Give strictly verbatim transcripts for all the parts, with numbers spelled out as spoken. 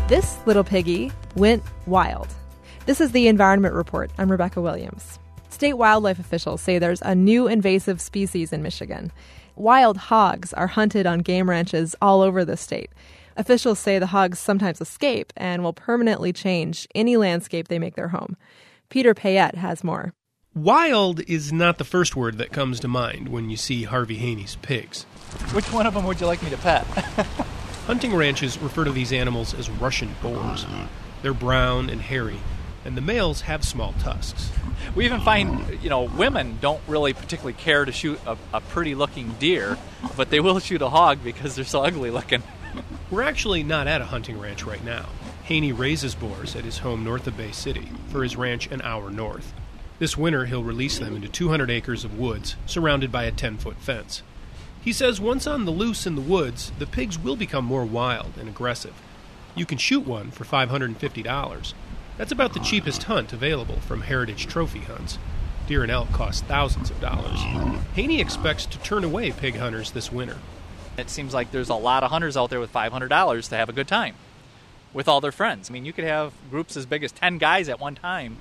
This little piggy went wild. This is the Environment Report. I'm Rebecca Williams. State wildlife officials say there's a new invasive species in Michigan. Wild hogs are hunted on game ranches all over the state. Officials say the hogs sometimes escape and will permanently change any landscape they make their home. Peter Payette has more. Wild is not the first word that comes to mind when you see Harvey Haney's pigs. Which one of them would you like me to pet? Hunting ranches refer to these animals as Russian boars. They're brown and hairy, and the males have small tusks. We even find, you know, women don't really particularly care to shoot a, a pretty-looking deer, but they will shoot a hog because they're so ugly-looking. We're actually not at a hunting ranch right now. Haney raises boars at his home north of Bay City for his ranch an hour north. This winter, he'll release them into two hundred acres of woods surrounded by a ten-foot fence. He says once on the loose in the woods, the pigs will become more wild and aggressive. You can shoot one for five hundred fifty dollars. That's about the cheapest hunt available from Heritage Trophy hunts. Deer and elk cost thousands of dollars. Haney expects to turn away pig hunters this winter. It seems like there's a lot of hunters out there with five hundred dollars to have a good time with all their friends. I mean, you could have groups as big as ten guys at one time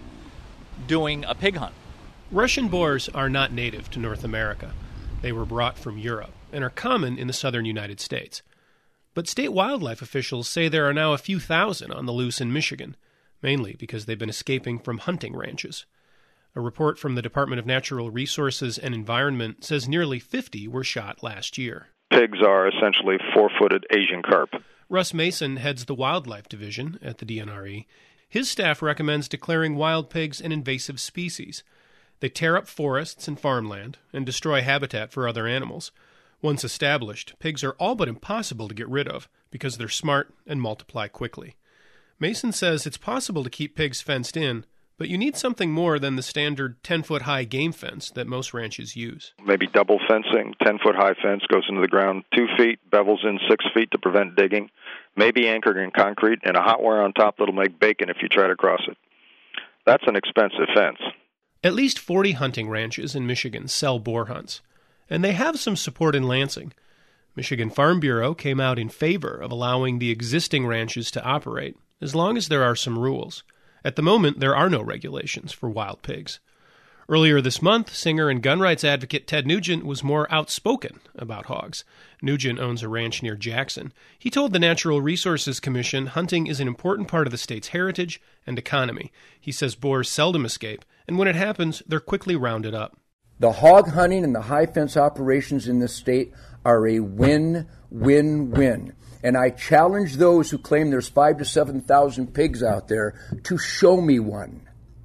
doing a pig hunt. Russian boars are not native to North America. They were brought from Europe and are common in the southern United States. But state wildlife officials say there are now a few thousand on the loose in Michigan, mainly because they've been escaping from hunting ranches. A report from the Department of Natural Resources and Environment says nearly fifty were shot last year. Pigs are essentially four-footed Asian carp. Russ Mason heads the Wildlife Division at the D N R E. His staff recommends declaring wild pigs an invasive species. They tear up forests and farmland and destroy habitat for other animals. Once established, pigs are all but impossible to get rid of because they're smart and multiply quickly. Mason says it's possible to keep pigs fenced in, but you need something more than the standard ten-foot-high game fence that most ranches use. Maybe double fencing, ten-foot-high fence goes into the ground two feet, bevels in six feet to prevent digging, maybe anchored in concrete, and a hot wire on top that'll make bacon if you try to cross it. That's an expensive fence. At least forty hunting ranches in Michigan sell boar hunts, and they have some support in Lansing. Michigan Farm Bureau came out in favor of allowing the existing ranches to operate, as long as there are some rules. At the moment, there are no regulations for wild pigs. Earlier this month, singer and gun rights advocate Ted Nugent was more outspoken about hogs. Nugent owns a ranch near Jackson. He told the Natural Resources Commission hunting is an important part of the state's heritage and economy. He says boars seldom escape, and when it happens, they're quickly rounded up. The hog hunting and the high fence operations in this state are a win-win-win. And I challenge those who claim there's five to seven thousand pigs out there to show me one.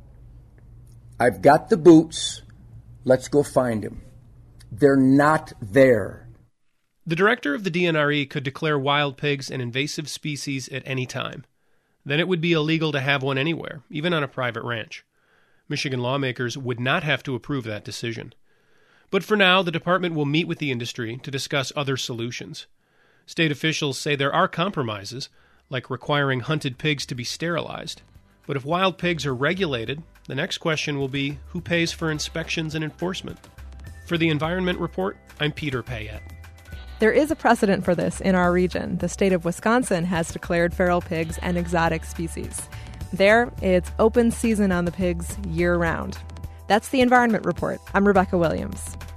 I've got the boots. Let's go find them. They're not there. The director of the D N R E could declare wild pigs an invasive species at any time. Then it would be illegal to have one anywhere, even on a private ranch. Michigan lawmakers would not have to approve that decision. But for now, the department will meet with the industry to discuss other solutions. State officials say there are compromises, like requiring hunted pigs to be sterilized. But if wild pigs are regulated, the next question will be who pays for inspections and enforcement. For the Environment Report, I'm Peter Payette. There is a precedent for this in our region. The state of Wisconsin has declared feral pigs an exotic species. There, it's open season on the pigs year-round. That's the Environment Report. I'm Rebecca Williams.